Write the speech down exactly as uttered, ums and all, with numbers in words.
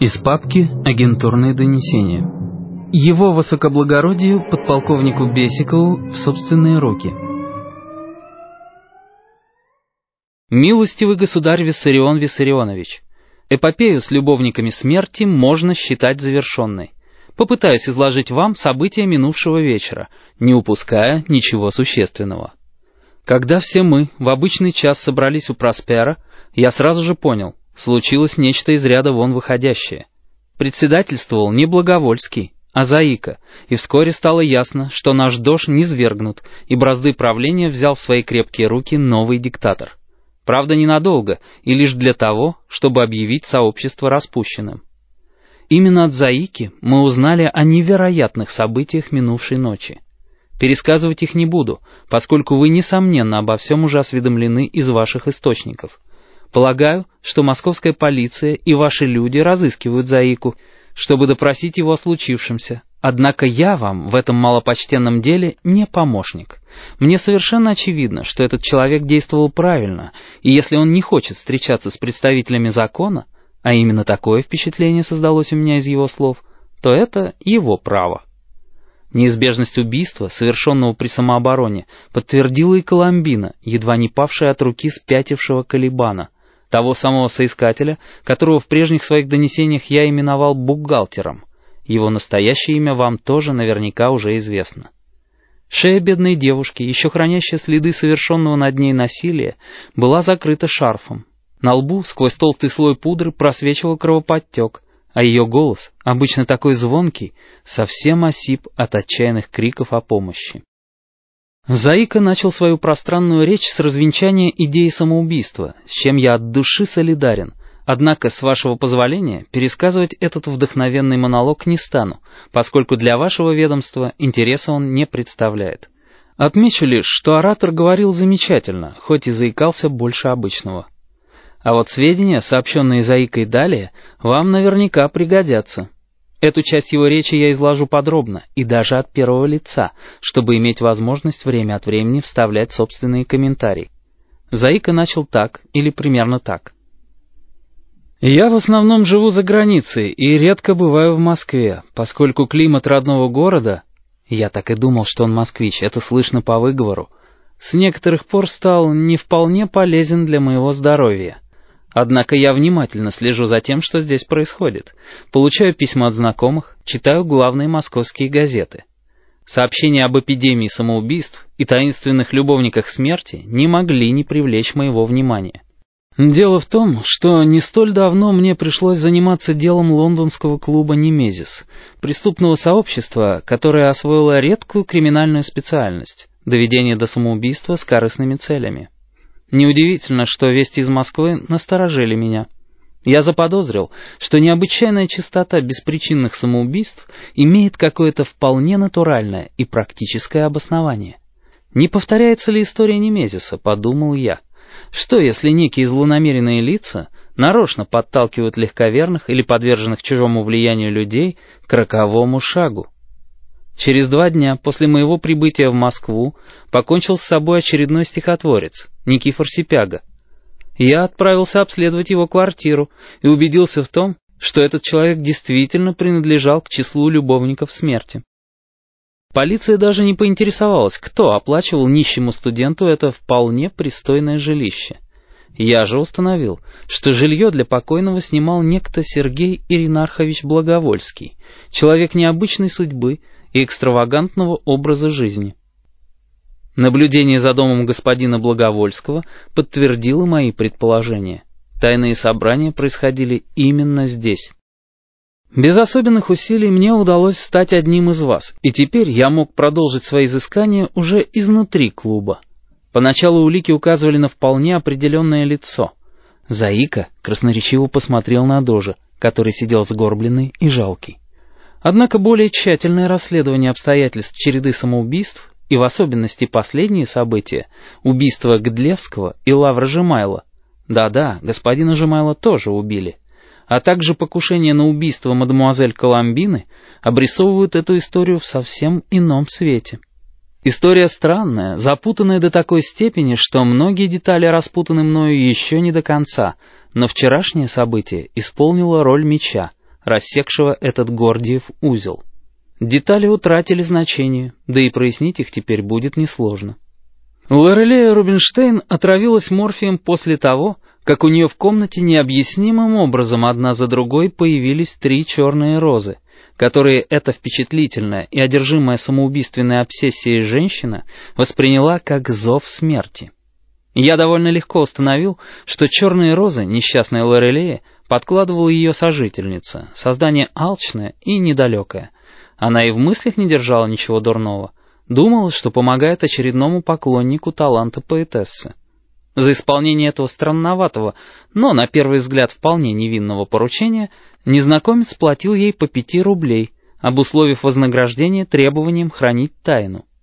Из папки «Агентурные донесения». Его высокоблагородию подполковнику Бесикову в собственные руки. Милостивый государь Виссарион Виссарионович, эпопею с любовниками смерти можно считать завершенной. Попытаюсь изложить вам события минувшего вечера, не упуская ничего существенного. Когда все мы в обычный час собрались у Проспера, я сразу же понял, случилось нечто из ряда вон выходящее. Председательствовал не Благовольский, а Заика, и вскоре стало ясно, что наш дож низвергнут, и бразды правления взял в свои крепкие руки новый диктатор. Правда, ненадолго, и лишь для того, чтобы объявить сообщество распущенным. Именно от Заики мы узнали о невероятных событиях минувшей ночи. Пересказывать их не буду, поскольку вы, несомненно, обо всем уже осведомлены из ваших источников. Полагаю, что московская полиция и ваши люди разыскивают Заику, чтобы допросить его о случившемся. Однако я вам в этом малопочтенном деле не помощник. Мне совершенно очевидно, что этот человек действовал правильно, и если он не хочет встречаться с представителями закона, а именно такое впечатление создалось у меня из его слов, то это его право. Неизбежность убийства, совершенного при самообороне, подтвердила и Коломбина, едва не павшая от руки спятившего Калибана, того самого соискателя, которого в прежних своих донесениях я именовал бухгалтером. Его настоящее имя вам тоже наверняка уже известно. Шея бедной девушки, еще хранящая следы совершенного над ней насилия, была закрыта шарфом. На лбу сквозь толстый слой пудры просвечивал кровоподтек, а ее голос, обычно такой звонкий, совсем осип от отчаянных криков о помощи. Заика начал свою пространную речь с развенчания идеи самоубийства, с чем я от души солидарен, однако, с вашего позволения, пересказывать этот вдохновенный монолог не стану, поскольку для вашего ведомства интереса он не представляет. Отмечу лишь, что оратор говорил замечательно, хоть и заикался больше обычного. А вот сведения, сообщенные Заикой далее, вам наверняка пригодятся. Эту часть его речи я изложу подробно и даже от первого лица, чтобы иметь возможность время от времени вставлять собственные комментарии. Заика начал так или примерно так. «Я в основном живу за границей и редко бываю в Москве, поскольку климат родного города, я так и думал, что он москвич, это слышно по выговору, с некоторых пор стал не вполне полезен для моего здоровья. Однако я внимательно слежу за тем, что здесь происходит. Получаю письма от знакомых, читаю главные московские газеты. Сообщения об эпидемии самоубийств и таинственных любовниках смерти не могли не привлечь моего внимания. Дело в том, что не столь давно мне пришлось заниматься делом лондонского клуба «Немезис», преступного сообщества, которое освоило редкую криминальную специальность — доведение до самоубийства с корыстными целями. Неудивительно, что вести из Москвы насторожили меня. Я заподозрил, что необычайная частота беспричинных самоубийств имеет какое-то вполне натуральное и практическое обоснование. Не повторяется ли история Немезиса, подумал я. Что, если некие злонамеренные лица нарочно подталкивают легковерных или подверженных чужому влиянию людей к роковому шагу? Через два дня после моего прибытия в Москву покончил с собой очередной стихотворец, Никифор Сипяга. Я отправился обследовать его квартиру и убедился в том, что этот человек действительно принадлежал к числу любовников смерти. Полиция даже не поинтересовалась, кто оплачивал нищему студенту это вполне пристойное жилище. Я же установил, что жилье для покойного снимал некто Сергей Иринархович Благовольский, человек необычной судьбы и экстравагантного образа жизни. Наблюдение за домом господина Благовольского подтвердило мои предположения. Тайные собрания происходили именно здесь. Без особенных усилий мне удалось стать одним из вас, и теперь я мог продолжить свои изыскания уже изнутри клуба. Поначалу улики указывали на вполне определенное лицо. Заика красноречиво посмотрел на дожа, который сидел сгорбленный и жалкий. Однако более тщательное расследование обстоятельств череды самоубийств, и в особенности последние события, убийства Гдлевского и Лавра Жемайла, да-да, господина Жемайла тоже убили, а также покушение на убийство мадемуазель Коломбины, обрисовывают эту историю в совсем ином свете. История странная, запутанная до такой степени, что многие детали распутаны мною еще не до конца, но вчерашнее событие исполнило роль меча, рассекшего этот Гордиев узел. Детали утратили значение, да и прояснить их теперь будет несложно. Лорелея Рубинштейн отравилась морфием после того, как у нее в комнате необъяснимым образом одна за другой появились три черные розы, которые эта впечатлительная и одержимая самоубийственной обсессией женщина восприняла как зов смерти. Я довольно легко установил, что черные розы несчастной Лорелее подкладывала ее сожительница, создание алчное и недалекое. Она и в мыслях не держала ничего дурного, думала, что помогает очередному поклоннику таланта поэтессы. За исполнение этого странноватого, но на первый взгляд вполне невинного поручения незнакомец платил ей по пяти рублей, обусловив вознаграждение требованием хранить тайну.